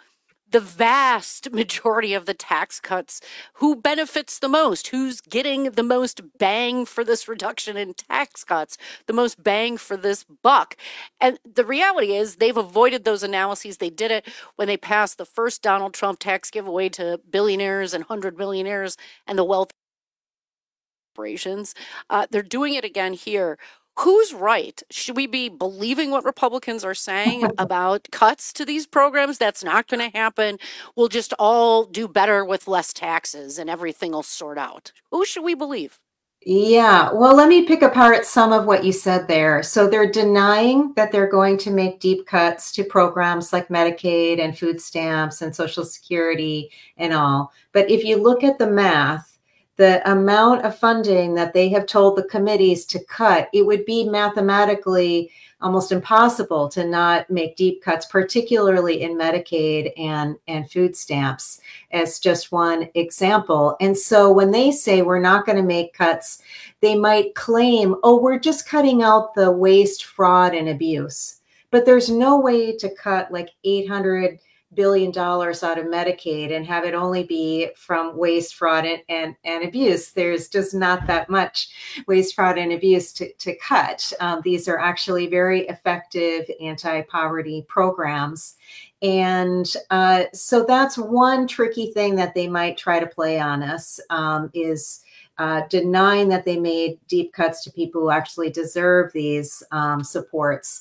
the vast majority of the tax cuts, who benefits the most? Who's getting the most bang for this reduction in tax cuts, the most bang for this buck? And the reality is they've avoided those analyses. They did it when they passed the first Donald Trump tax giveaway to billionaires and 100 millionaires and the wealth corporations. They're doing it again here. Who's right? Should we be believing what Republicans are saying about cuts to these programs? That's not going to happen. We'll just all do better with less taxes and everything will sort out. Who should we believe? Yeah, well, let me pick apart some of what you said there. So they're denying that they're going to make deep cuts to programs like Medicaid and food stamps and Social Security and all. But if you look at the math, the amount of funding that they have told the committees to cut, it would be mathematically almost impossible to not make deep cuts, particularly in Medicaid and food stamps, as just one example. And so when they say we're not going to make cuts, they might claim, oh, we're just cutting out the waste, fraud, and abuse. But there's no way to cut like $800 billion out of Medicaid and have it only be from waste, fraud, and abuse. There's just not that much waste, fraud, and abuse to cut. These are actually very effective anti-poverty programs. And so that's one tricky thing that they might try to play on us, is denying that they made deep cuts to people who actually deserve these supports.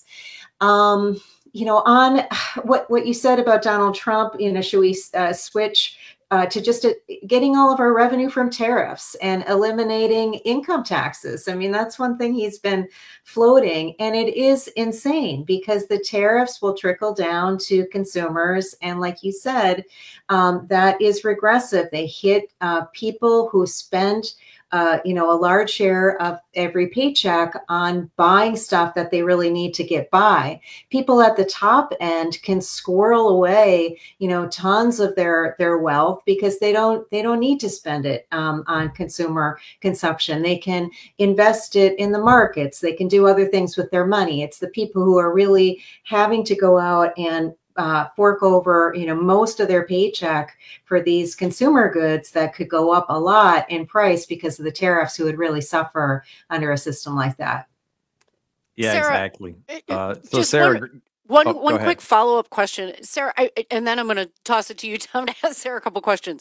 On what you said about Donald Trump, should we switch to just getting all of our revenue from tariffs and eliminating income taxes? I mean, that's one thing he's been floating, and it is insane because the tariffs will trickle down to consumers. And like you said, that is regressive. They hit people who spend a large share of every paycheck on buying stuff that they really need to get by. People at the top end can squirrel away, tons of their wealth because they don't need to spend it on consumer consumption. They can invest it in the markets. They can do other things with their money. It's the people who are really having to go out and fork over, most of their paycheck for these consumer goods that could go up a lot in price because of the tariffs, who would really suffer under a system like that. Yeah, Sarah, exactly. So just Sarah, one quick follow-up question, Sarah, and then I'm going to toss it to you, Tom, to ask Sarah a couple questions.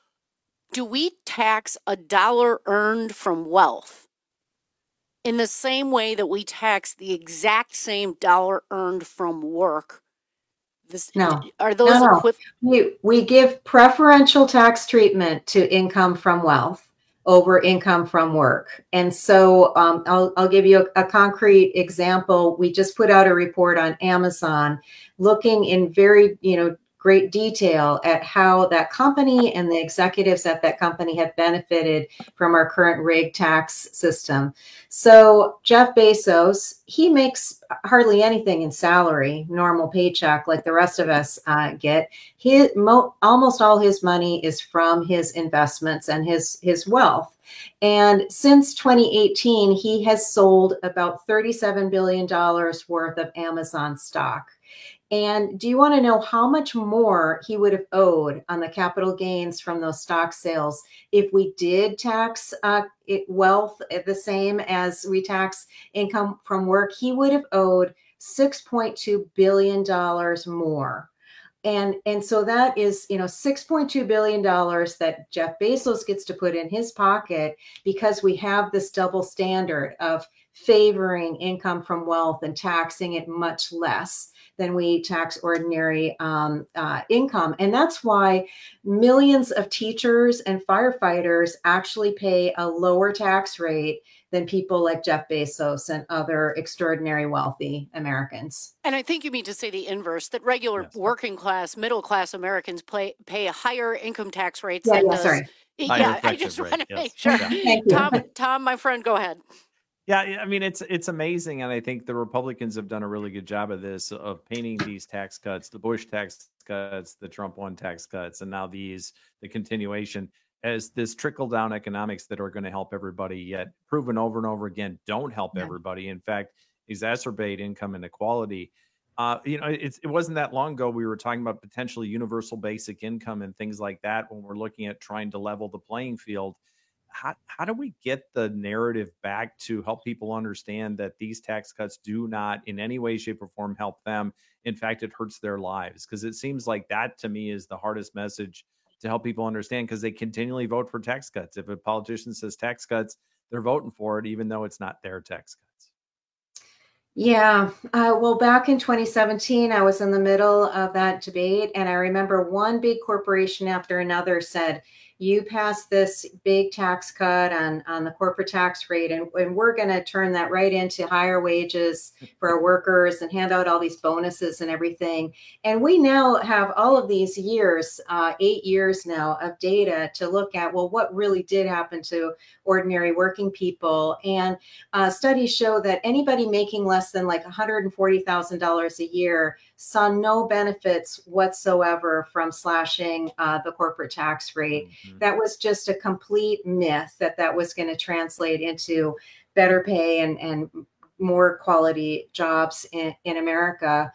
Do we tax a dollar earned from wealth in the same way that we tax the exact same dollar earned from work? No. Are those we give preferential tax treatment to income from wealth over income from work. And so I'll give you a concrete example. We just put out a report on Amazon looking in very, great detail at how that company and the executives at that company have benefited from our current rig tax system. So Jeff Bezos, he makes hardly anything in salary, normal paycheck like the rest of us get. Almost all his money is from his investments and his wealth. And since 2018, he has sold about $37 billion worth of Amazon stock. And do you want to know how much more he would have owed on the capital gains from those stock sales if we did tax wealth the same as we tax income from work? He would have owed $6.2 billion more. And so that is, $6.2 billion that Jeff Bezos gets to put in his pocket because we have this double standard of favoring income from wealth and taxing it much less than we tax ordinary income. And that's why millions of teachers and firefighters actually pay a lower tax rate than people like Jeff Bezos and other extraordinary wealthy Americans. And I think you mean to say the inverse, that regular working class, middle class Americans pay higher income tax rates than does. Sorry. Yeah, I just want to make sure. Thank you. Tom, my friend, go ahead. Yeah, I mean, it's amazing. And I think the Republicans have done a really good job of this, of painting these tax cuts, the Bush tax cuts, the Trump 1 tax cuts, and now the continuation as this trickle down economics that are going to help everybody, yet proven over and over again, don't help everybody. In fact, exacerbate income inequality. It wasn't that long ago we were talking about potentially universal basic income and things like that when we're looking at trying to level the playing field. How do we get the narrative back to help people understand that these tax cuts do not in any way, shape, or form help them? In fact, it hurts their lives, because it seems like that to me is the hardest message to help people understand, because they continually vote for tax cuts. If a politician says tax cuts, they're voting for it, even though it's not their tax cuts. Yeah. Well, back in 2017, I was in the middle of that debate, and I remember one big corporation after another said, you passed this big tax cut on the corporate tax rate, and we're going to turn that right into higher wages for our workers and hand out all these bonuses and everything. And we now have all of these years, 8 years now, of data to look at, well, what really did happen to ordinary working people. And studies show that anybody making less than like $140,000 a year saw no benefits whatsoever from slashing the corporate tax rate. Mm-hmm. That was just a complete myth that was going to translate into better pay and more quality jobs in America.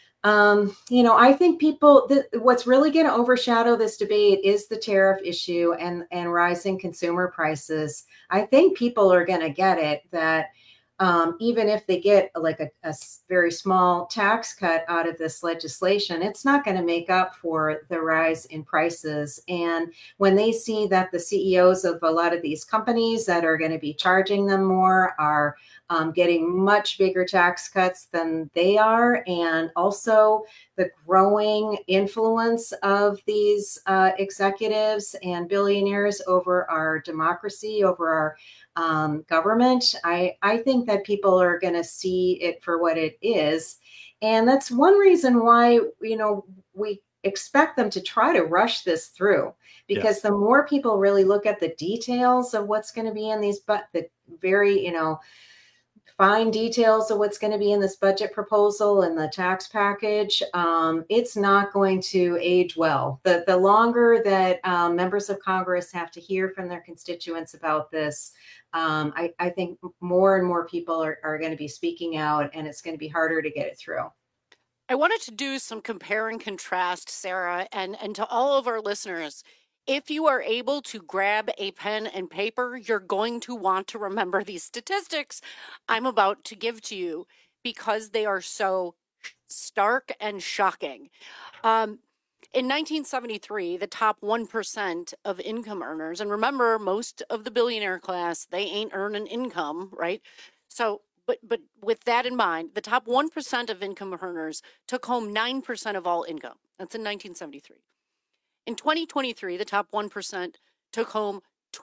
I think what's really going to overshadow this debate is the tariff issue and rising consumer prices. I think people are going to get it that even if they get like a very small tax cut out of this legislation, it's not going to make up for the rise in prices. And when they see that the CEOs of a lot of these companies that are going to be charging them more are getting much bigger tax cuts than they are, and also the growing influence of these executives and billionaires over our democracy, over our government, I think that people are going to see it for what it is. And that's one reason why, we expect them to try to rush this through, because the more people really look at the details of what's going to be in these, but the very, fine details of what's going to be in this budget proposal and the tax package, it's not going to age well. The longer that members of Congress have to hear from their constituents about this, I think more and more people are going to be speaking out, and it's going to be harder to get it through. I wanted to do some compare and contrast, Sarah, and to all of our listeners. If you are able to grab a pen and paper, you're going to want to remember these statistics I'm about to give to you, because they are so stark and shocking. In 1973, the top 1% of income earners, and remember, most of the billionaire class, they ain't earning income, right? So, but with that in mind, the top 1% of income earners took home 9% of all income. That's in 1973. In 2023, the top 1% took home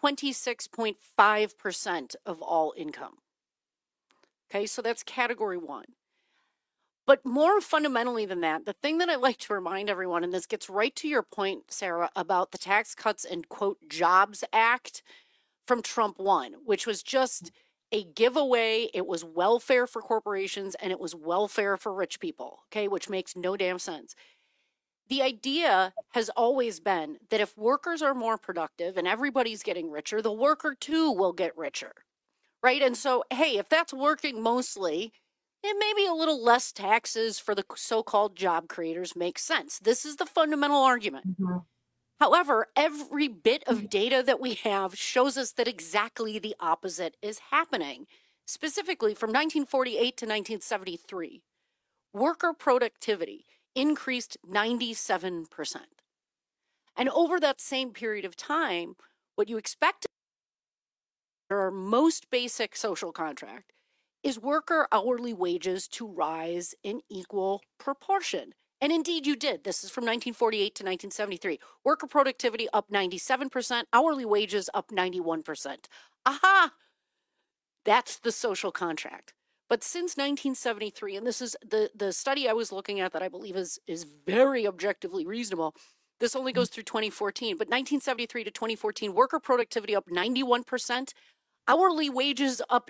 26.5% of all income. Okay, so that's category one. But more fundamentally than that, the thing that I like to remind everyone, and this gets right to your point, Sarah, about the Tax Cuts and, quote, Jobs Act from Trump 1, which was just a giveaway. It was welfare for corporations and it was welfare for rich people, okay, which makes no damn sense. The idea has always been that if workers are more productive and everybody's getting richer, the worker too will get richer, right? And so, hey, if that's working mostly, it may be a little less taxes for the so-called job creators makes sense. This is the fundamental argument. Mm-hmm. However, every bit of data that we have shows us that exactly the opposite is happening. Specifically, from 1948 to 1973, worker productivity increased 97%. And over that same period of time, what you expect in our most basic social contract is worker hourly wages to rise in equal proportion. And indeed you did. This is from 1948 to 1973. Worker productivity up 97%, hourly wages up 91%. Aha! That's the social contract. But since 1973, and this is the study I was looking at that I believe is very objectively reasonable, this only goes through 2014, but 1973 to 2014, worker productivity up 91%, hourly wages up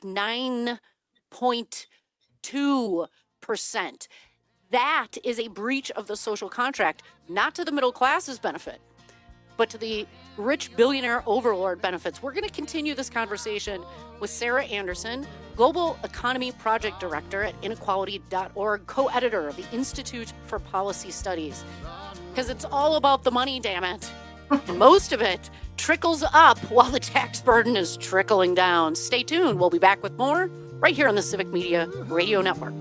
9.2%. That is a breach of the social contract, not to the middle class's benefit, but to the rich billionaire overlord benefits. We're going to continue this conversation with Sarah Anderson, Global Economy Project Director at Inequality.org, co-editor of the Institute for Policy Studies. Because it's all about the money, damn it. And most of it trickles up while the tax burden is trickling down. Stay tuned. We'll be back with more right here on the Civic Media Radio Network.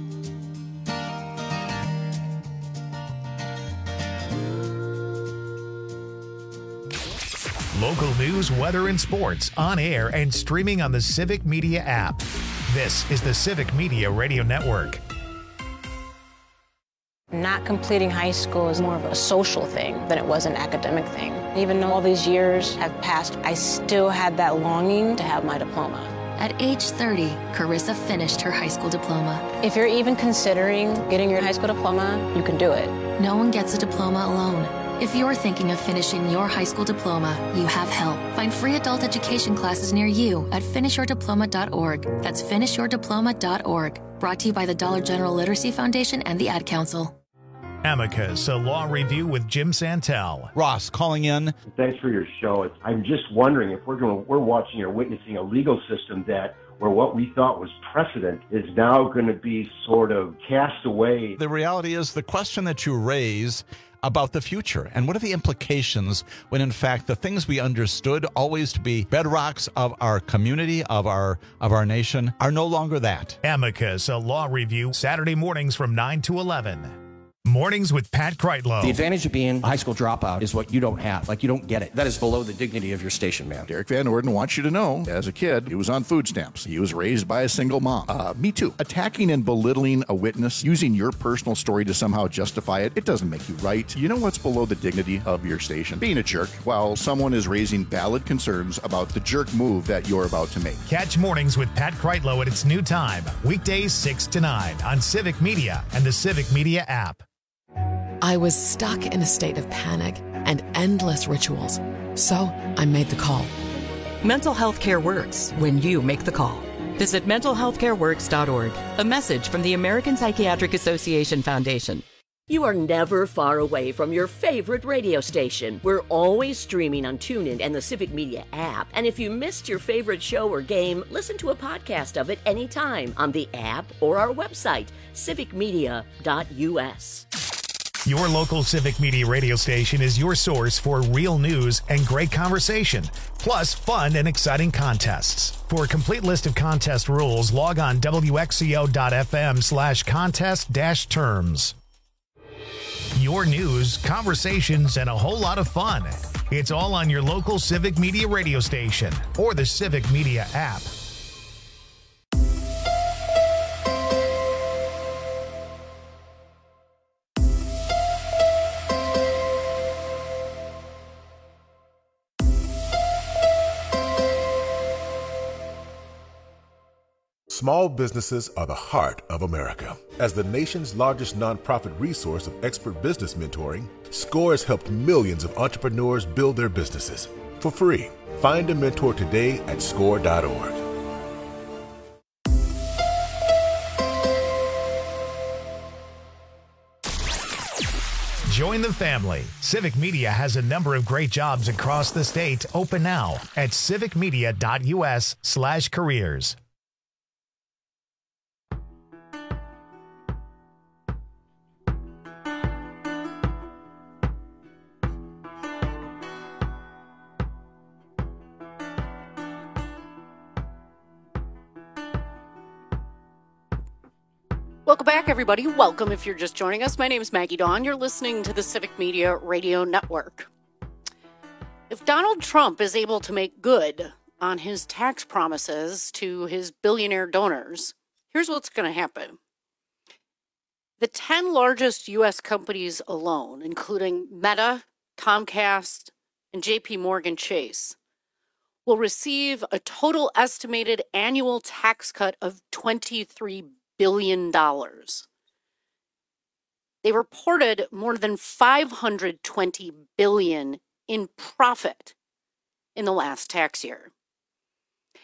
Local news, weather, and sports on air and streaming on the Civic Media app. This is the Civic Media Radio Network. Not completing high school is more of a social thing than it was an academic thing. Even though all these years have passed, I still had that longing to have my diploma. At age 30, Carissa finished her high school diploma. If you're even considering getting your high school diploma, you can do it. No one gets a diploma alone. If you're thinking of finishing your high school diploma, you have help. Find free adult education classes near you at finishyourdiploma.org. That's finishyourdiploma.org. Brought to you by the Dollar General Literacy Foundation and the Ad Council. Amicus, a law review with Jim Santel. Ross calling in. Thanks for your show. I'm just wondering if we're watching or witnessing a legal system where what we thought was precedent is now going to be sort of cast away. The reality is the question that you raise about the future and what are the implications when in fact the things we understood always to be bedrocks of our community, of our nation, are no longer that. Amicus, a law review, Saturday mornings from 9 to 11. Mornings with Pat Kreitlow. The advantage of being a high school dropout is what you don't have. Like, you don't get it. That is below the dignity of your station, man. Derek Van Orden wants you to know, as a kid, he was on food stamps. He was raised by a single mom. Me too. Attacking and belittling a witness, using your personal story to somehow justify it, it doesn't make you right. You know what's below the dignity of your station? Being a jerk while someone is raising valid concerns about the jerk move that you're about to make. Catch Mornings with Pat Kreitlow at its new time, weekdays 6 to 9 on Civic Media and the Civic Media app. I was stuck in a state of panic and endless rituals, so I made the call. Mental health care works when you make the call. Visit mentalhealthcareworks.org. A message from the American Psychiatric Association Foundation. You are never far away from your favorite radio station. We're always streaming on TuneIn and the Civic Media app. And if you missed your favorite show or game, listen to a podcast of it anytime on the app or our website, civicmedia.us. Your local Civic Media radio station is your source for real news and great conversation, plus fun and exciting contests. For a complete list of contest rules, log on wxco.fm/contest-terms. Your news, conversations, and a whole lot of fun. It's all on your local Civic Media radio station or the Civic Media app. Small businesses are the heart of America. As the nation's largest nonprofit resource of expert business mentoring, SCORE has helped millions of entrepreneurs build their businesses for free. Find a mentor today at SCORE.org. Join the family. Civic Media has a number of great jobs across the state open now at civicmedia.us/careers. Welcome back, everybody. Welcome if you're just joining us. My name is Maggie Dawn. You're listening to the Civic Media Radio Network. If Donald Trump is able to make good on his tax promises to his billionaire donors, here's what's going to happen. The 10 largest U.S. companies alone, including Meta, Comcast, and JP Morgan Chase, will receive a total estimated annual tax cut of $23 billion. They reported more than $520 billion in profit in the last tax year.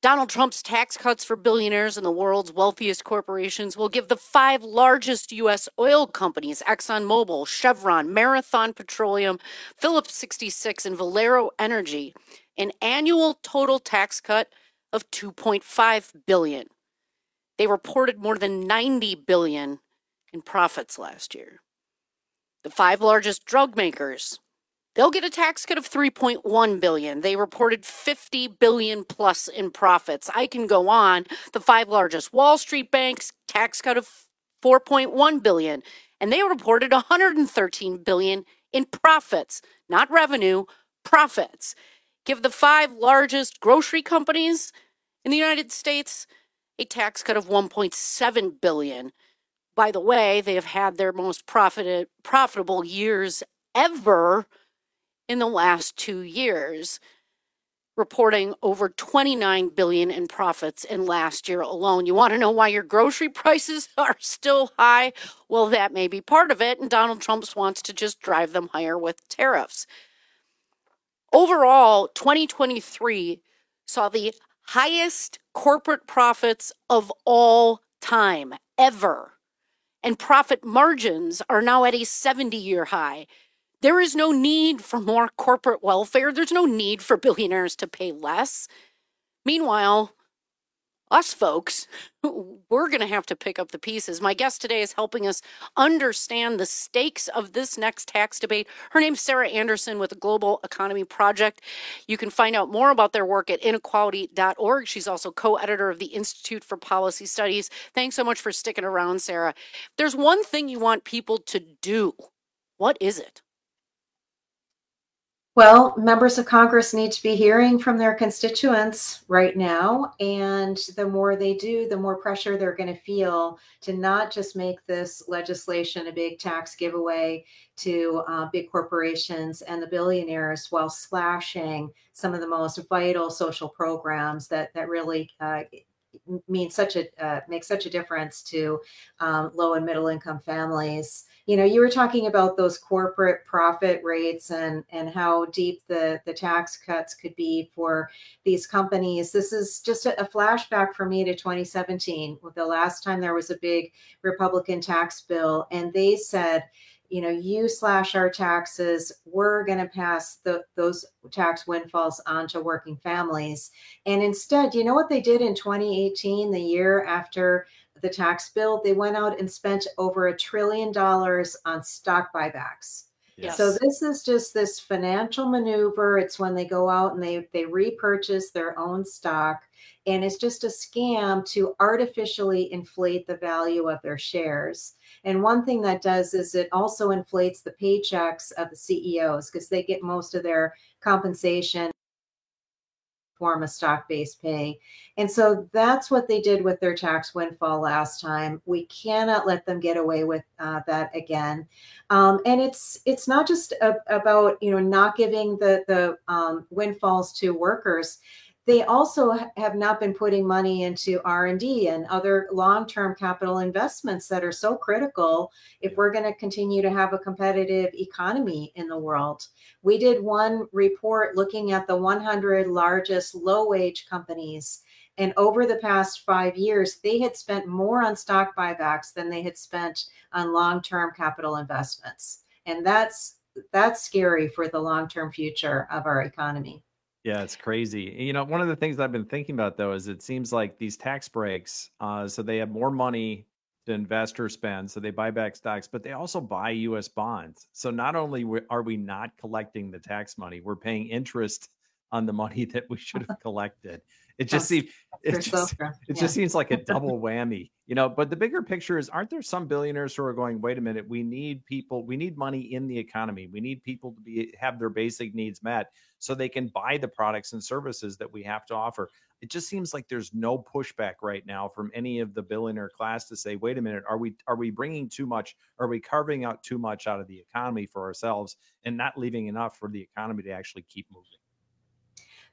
Donald Trump's tax cuts for billionaires and the world's wealthiest corporations will give the 5 largest U.S. oil companies, ExxonMobil, Chevron, Marathon Petroleum, Phillips 66, and Valero Energy, an annual total tax cut of $2.5 billion. They reported more than $90 billion in profits last year. The 5 largest drug makers, they'll get a tax cut of $3.1 billion. They reported $50 billion plus in profits. I can go on. The 5 largest Wall Street banks, tax cut of $4.1 billion. And they reported $113 billion in profits, not revenue, profits. Give the 5 largest grocery companies in the United States a tax cut of $1.7 billion. By the way, they have had their most profitable years ever in the last 2 years, reporting over $29 billion in profits in last year alone. You want to know why your grocery prices are still high? Well, that may be part of it, and Donald Trump wants to just drive them higher with tariffs. Overall, 2023 saw the highest corporate profits of all time, ever. And profit margins are now at a 70-year high. There is no need for more corporate welfare. There's no need for billionaires to pay less. Meanwhile, us folks, we're going to have to pick up the pieces. My guest today is helping us understand the stakes of this next tax debate. Her name's Sarah Anderson with the Global Economy Project. You can find out more about their work at inequality.org. She's also co-editor of the Institute for Policy Studies. Thanks so much for sticking around, Sarah. If there's one thing you want people to do, what is it? Well, members of Congress need to be hearing from their constituents right now. And the more they do, the more pressure they're going to feel to not just make this legislation a big tax giveaway to big corporations and the billionaires while slashing some of the most vital social programs that really make such a difference to low and middle income families. You know, you were talking about those corporate profit rates and how deep the tax cuts could be for these companies. This is just a flashback for me to 2017, with the last time there was a big Republican tax bill, and they said, you know, you slash our taxes, we're going to pass those tax windfalls on to working families. And instead, you know what they did in 2018, the year after the tax bill? They went out and spent over $1 trillion on stock buybacks. Yes. So this is just this financial maneuver. It's when they go out and they repurchase their own stock. And it's just a scam to artificially inflate the value of their shares. And one thing that does is it also inflates the paychecks of the CEOs, because they get most of their compensation form of stock-based pay. And so that's what they did with their tax windfall last time. We cannot let them get away with that again. And it's not just about, you know, not giving the windfalls to workers. They also have not been putting money into R&D and other long-term capital investments that are so critical if we're going to continue to have a competitive economy in the world. We did one report looking at the 100 largest low-wage companies. And over the past 5 years, they had spent more on stock buybacks than they had spent on long-term capital investments. And that's scary for the long-term future of our economy. Yeah, it's crazy. You know, one of the things I've been thinking about, though, is it seems like these tax breaks, so they have more money to invest or spend, so they buy back stocks, but they also buy U.S. bonds. So not only are we not collecting the tax money, we're paying interest on the money that we should have collected. It just seems just seems like a double whammy, you know. But the bigger picture is, aren't there some billionaires who are going, wait a minute, we need money in the economy. We need people to have their basic needs met so they can buy the products and services that we have to offer. It just seems like there's no pushback right now from any of the billionaire class to say, wait a minute, are we bringing too much? Are we carving out too much out of the economy for ourselves and not leaving enough for the economy to actually keep moving?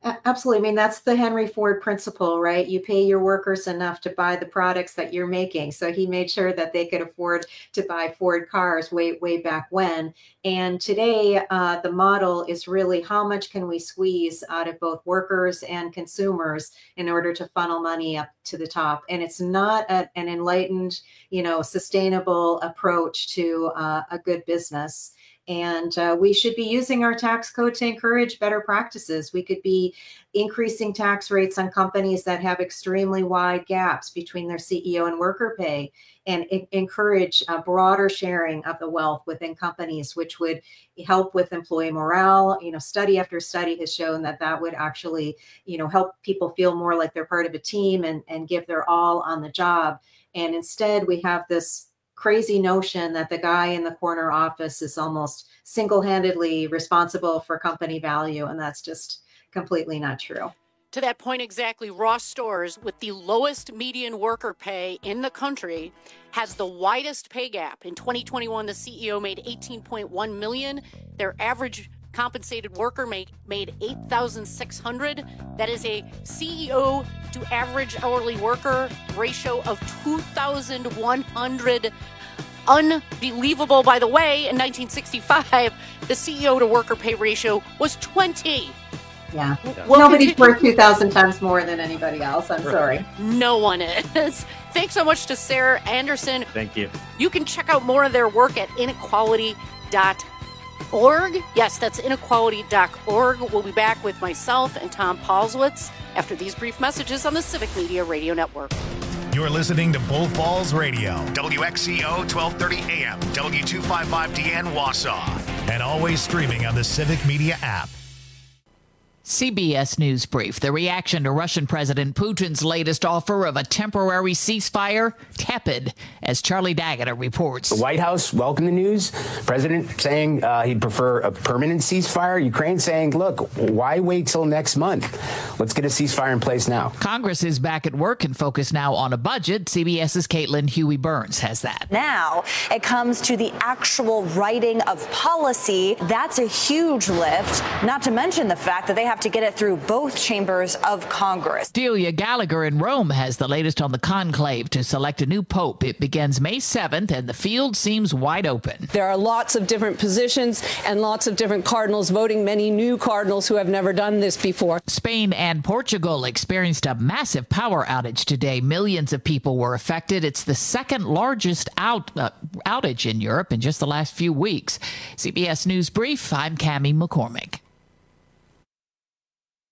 Absolutely. I mean, that's the Henry Ford principle, right? You pay your workers enough to buy the products that you're making. So he made sure that they could afford to buy Ford cars way back when. And today, the model is really how much can we squeeze out of both workers and consumers in order to funnel money up to the top. And it's not an enlightened, sustainable approach to a good business. And we should be using our tax code to encourage better practices. We could be increasing tax rates on companies that have extremely wide gaps between their CEO and worker pay, and encourage a broader sharing of the wealth within companies, which would help with employee morale. Study after study has shown that would actually, help people feel more like they're part of a team and give their all on the job. And instead, we have this crazy notion that the guy in the corner office is almost single-handedly responsible for company value, and that's just completely not true. To that point exactly, Ross Stores, with the lowest median worker pay in the country, has the widest pay gap. In 2021, the CEO made $18.1 million. Their average compensated worker made $8,600. That is a CEO to average hourly worker ratio of 2,100. Unbelievable. By the way, in 1965, the CEO to worker pay ratio was 20. Yeah. Nobody's worth 2,000 times more than anybody else. I'm sorry. No one is. Thanks so much to Sarah Anderson. Thank you. You can check out more of their work at inequality.org. Yes, that's inequality.org. We'll be back with myself and Tom Paulswitz after these brief messages on the Civic Media Radio Network. You're listening to Bull Falls Radio, WXCO 1230 AM, W255DN Wausau, and always streaming on the Civic Media app. CBS News Brief. The reaction to Russian President Putin's latest offer of a temporary ceasefire tepid, as Charlie D'Agata reports. The White House welcomed the news. President saying he'd prefer a permanent ceasefire. Ukraine saying, look, why wait till next month? Let's get a ceasefire in place now. Congress is back at work and focused now on a budget. CBS's Caitlin Huey Burns has that. Now it comes to the actual writing of policy. That's a huge lift, not to mention the fact that they have to get it through both chambers of Congress. Delia Gallagher in Rome has the latest on the conclave to select a new pope. It begins May 7th, and the field seems wide open. There are lots of different positions and lots of different cardinals voting, many new cardinals who have never done this before. Spain and Portugal experienced a massive power outage today. Millions of people were affected. It's the second largest outage in Europe in just the last few weeks. CBS News Brief, I'm Cammie McCormick.